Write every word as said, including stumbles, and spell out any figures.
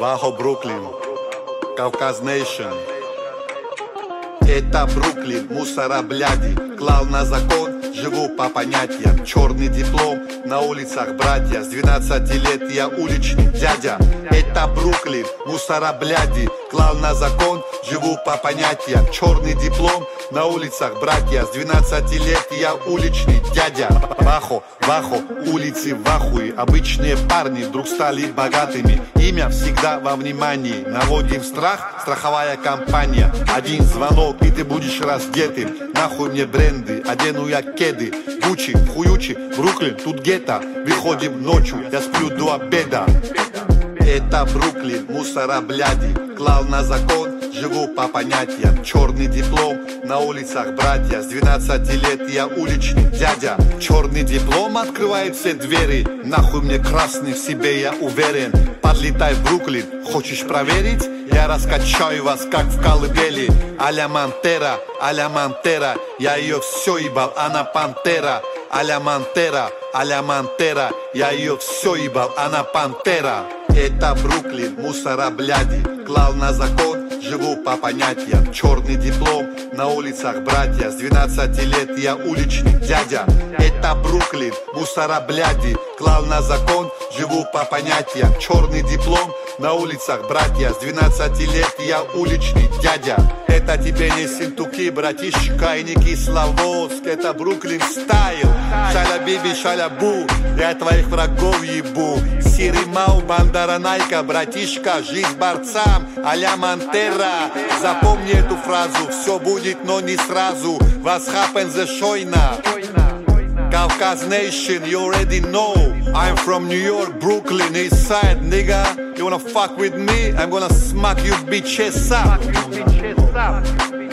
Вахо, Бруклин, Кавказ Нейшн. Это Бруклин, мусора бляди, клал на закон, живу по понятиям. Черный диплом, на улицах братья, с двенадцати лет я уличный дядя. Это Бруклин, мусора бляди, клал на закон, живу по понятиям. Черный диплом, на улицах братья, с двенадцати лет я уличный дядя. Вахо, Вахо, улицы в ахуе, обычные парни вдруг стали богатыми. Имя всегда во внимании, наводим страх, страховая компания. Один звонок и ты будешь раздетым. Нахуй мне бренды, одену я кеды. Гуччи, хуючи, Бруклин, тут гетто. Выходим ночью, я сплю до обеда. Это Бруклин, мусора бляди, клал на закон, живу по понятиям. Черный диплом, на улицах братья, с двенадцати лет я уличный дядя. Черный диплом открывает все двери, нахуй мне красный, в себе я уверен. Подлетай в Бруклин, хочешь проверить? Я раскачаю вас, как в колыбели. А-ля Монтера, а-ля Монтера, я ее все ебал, она пантера. А-ля Монтера, а-ля Монтера, я ее все ебал, она пантера. Это Бруклин, мусора бляди, клал на закон, живу по понятиям. Черный диплом, на улицах братья, с двенадцати лет я уличный дядя. Это Бруклин, мусора бляди, клал на закон, живу по понятиям. Черный диплом, на улицах братья, с двенадцати лет я уличный дядя. Это тебе не синтуки, братишка, и не Кисловодск, это Бруклин стайл. Шаля-биби, шаля-бу, я твоих врагов ебу. Сиримау, бандара найка, братишка, жизнь борцам, а-ля Монтера. Запомни эту фразу, все будет, но не сразу. Was happens the шойна? Кавказ Nation, you already know. I'm from New York, Brooklyn, East Side, nigga. You wanna fuck with me? I'm gonna smack you bitches up.